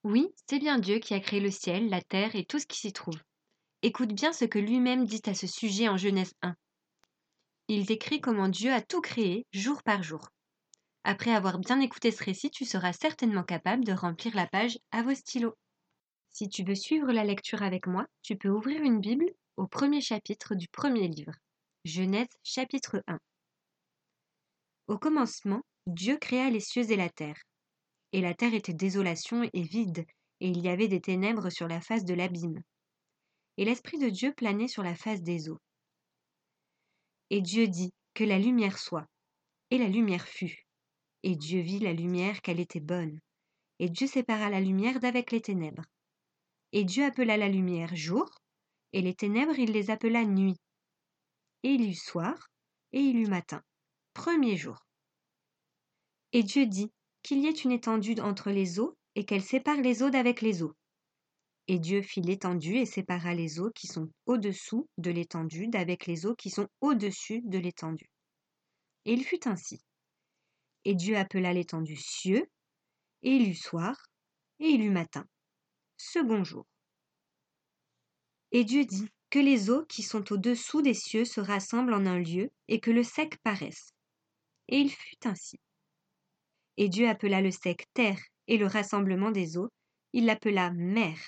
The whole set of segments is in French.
Oui, c'est bien Dieu qui a créé le ciel, la terre et tout ce qui s'y trouve. Écoute bien ce que lui-même dit à ce sujet en Genèse 1. Il décrit comment Dieu a tout créé jour par jour. Après avoir bien écouté ce récit, tu seras certainement capable de remplir la page à vos stylos. Si tu veux suivre la lecture avec moi, tu peux ouvrir une Bible au premier chapitre du premier livre. Genèse chapitre 1. Au commencement, Dieu créa les cieux et la terre. Et la terre était désolation et vide, et il y avait des ténèbres sur la face de l'abîme. Et l'Esprit de Dieu planait sur la face des eaux. Et Dieu dit que la lumière soit. Et la lumière fut. Et Dieu vit la lumière qu'elle était bonne. Et Dieu sépara la lumière d'avec les ténèbres. Et Dieu appela la lumière jour, et les ténèbres il les appela nuit. Et il y eut soir, et il y eut matin, premier jour. Et Dieu dit qu'il y ait une étendue entre les eaux, et qu'elle sépare les eaux d'avec les eaux. Et Dieu fit l'étendue et sépara les eaux qui sont au-dessous de l'étendue d'avec les eaux qui sont au-dessus de l'étendue. Et il fut ainsi. Et Dieu appela l'étendue cieux, et il eut soir, et il eut matin, second jour. Et Dieu dit que les eaux qui sont au-dessous des cieux se rassemblent en un lieu, et que le sec paraisse. Et il fut ainsi. Et Dieu appela le sec terre, et le rassemblement des eaux, il l'appela mer.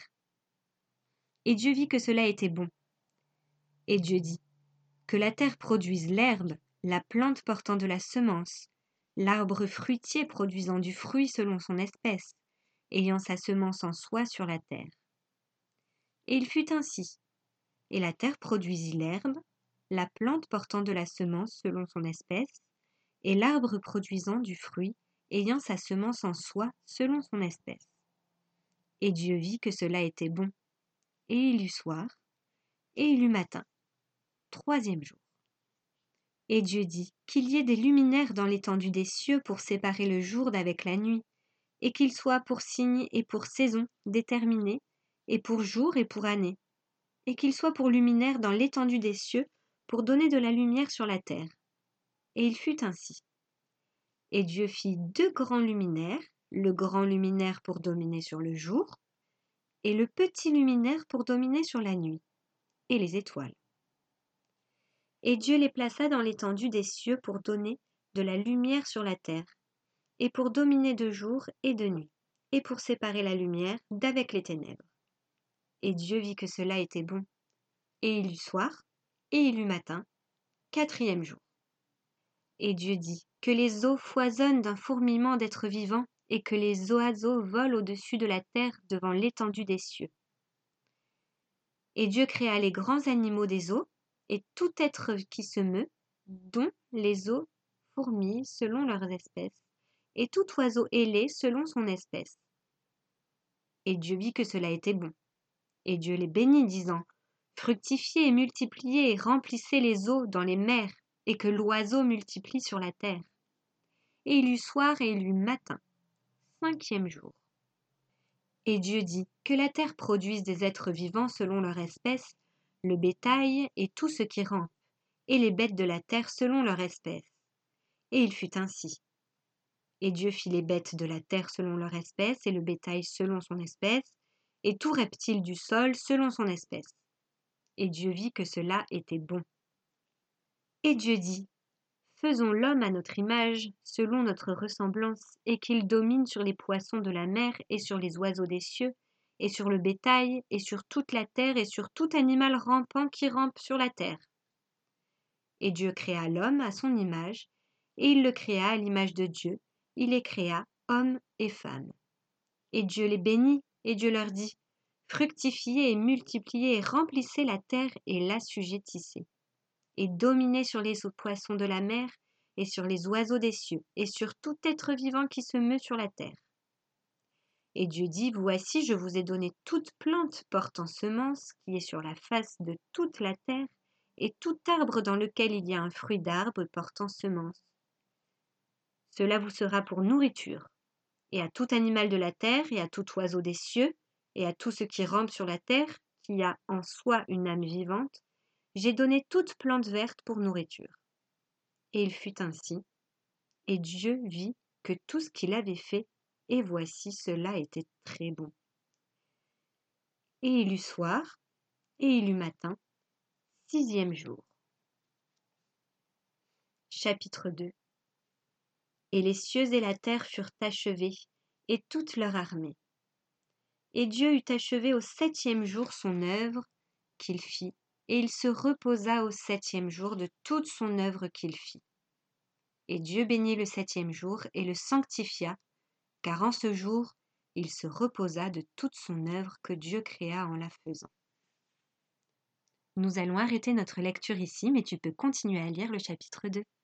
Et Dieu vit que cela était bon. Et Dieu dit que la terre produise l'herbe, la plante portant de la semence, l'arbre fruitier produisant du fruit selon son espèce, ayant sa semence en soi sur la terre. Et il fut ainsi. Et la terre produisit l'herbe, la plante portant de la semence selon son espèce, et l'arbre produisant du fruit, ayant sa semence en soi selon son espèce. Et Dieu vit que cela était bon. Et il eut soir, et il eut matin, troisième jour. Et Dieu dit qu'il y ait des luminaires dans l'étendue des cieux pour séparer le jour d'avec la nuit, et qu'ils soient pour signes et pour saisons déterminés, et pour jours et pour années, et qu'ils soient pour luminaires dans l'étendue des cieux pour donner de la lumière sur la terre. Et il fut ainsi. Et Dieu fit deux grands luminaires, le grand luminaire pour dominer sur le jour, et le petit luminaire pour dominer sur la nuit, et les étoiles. Et Dieu les plaça dans l'étendue des cieux pour donner de la lumière sur la terre, et pour dominer de jour et de nuit, et pour séparer la lumière d'avec les ténèbres. Et Dieu vit que cela était bon. Et il eut soir, et il eut matin, quatrième jour. Et Dieu dit que les eaux foisonnent d'un fourmillement d'êtres vivants, et que les oiseaux volent au-dessus de la terre devant l'étendue des cieux. Et Dieu créa les grands animaux des eaux, et tout être qui se meut, dont les eaux fourmillent selon leurs espèces, et tout oiseau ailé selon son espèce. Et Dieu vit que cela était bon. Et Dieu les bénit, disant, fructifiez et multipliez et remplissez les eaux dans les mers, et que l'oiseau multiplie sur la terre. Et il eut soir et il eut matin, cinquième jour. Et Dieu dit que la terre produise des êtres vivants selon leur espèce, le bétail et tout ce qui rampe, et les bêtes de la terre selon leur espèce. Et il fut ainsi. Et Dieu fit les bêtes de la terre selon leur espèce, et le bétail selon son espèce, et tout reptile du sol selon son espèce. Et Dieu vit que cela était bon. Et Dieu dit, faisons l'homme à notre image, selon notre ressemblance, et qu'il domine sur les poissons de la mer, et sur les oiseaux des cieux, et sur le bétail, et sur toute la terre, et sur tout animal rampant qui rampe sur la terre. Et Dieu créa l'homme à son image, et il le créa à l'image de Dieu, il les créa, hommes et femmes. Et Dieu les bénit, et Dieu leur dit, fructifiez et multipliez et remplissez la terre et l'assujettissez, et dominez sur les poissons de la mer, et sur les oiseaux des cieux, et sur tout être vivant qui se meut sur la terre. Et Dieu dit, voici, je vous ai donné toute plante portant semence qui est sur la face de toute la terre, et tout arbre dans lequel il y a un fruit d'arbre portant semence. Cela vous sera pour nourriture, et à tout animal de la terre, et à tout oiseau des cieux, et à tout ce qui rampe sur la terre, qui a en soi une âme vivante, j'ai donné toute plante verte pour nourriture. Et il fut ainsi, et Dieu vit que tout ce qu'il avait fait, et voici cela était très bon. Et il eut soir, et il eut matin, 6e jour. Chapitre 2. Et les cieux et la terre furent achevés, et toute leur armée. Et Dieu eut achevé au 7e jour son œuvre qu'il fit, et il se reposa au 7e jour de toute son œuvre qu'il fit. Et Dieu bénit le 7e jour et le sanctifia, car en ce jour il se reposa de toute son œuvre que Dieu créa en la faisant. Nous allons arrêter notre lecture ici, mais tu peux continuer à lire le chapitre 2.